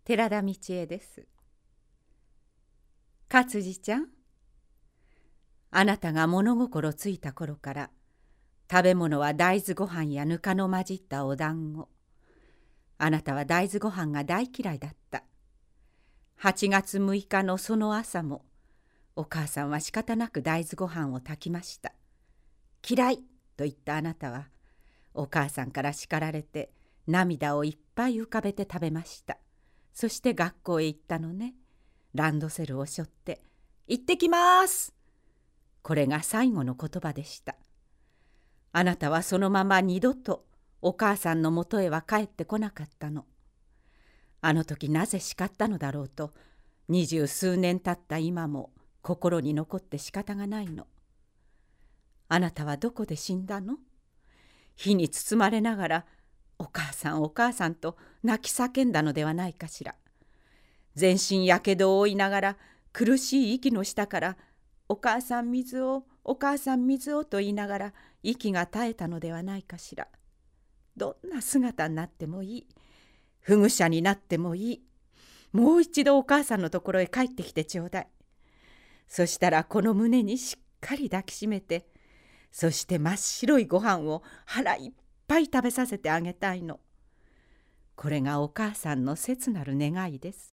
寺田道恵です。勝次ちゃん、あなたが物心ついた頃から食べ物は大豆ご飯やぬかの混じったお団子。あなたは大豆ご飯が大嫌いだった。8月6日のその朝もお母さんは仕方なく大豆ご飯を炊きました。嫌いと言ったあなたはお母さんから叱られて涙をいっぱい浮かべて食べました。そして学校へ行ったのね。ランドセルを背負って行ってきます。これが最後の言葉でした。あなたはそのまま二度とお母さんのもとへは帰ってこなかったの。あの時なぜ叱ったのだろうと20数年経った今も心に残って仕方がないの。あなたはどこで死んだの？火に包まれながらお母さんお母さんと泣き叫んだのではないかしら。全身やけどを負いながら苦しい息の下からお母さん水をお母さん水をと言いながら息が絶えたのではないかしら。どんな姿になってもいい。不具者になってもいい。もう一度お母さんのところへ帰ってきてちょうだい。そしたらこの胸にしっかり抱きしめて、そして真っ白いご飯を腹いっぱい食べさせてあげたいの。これがお母さんの切なる願いです。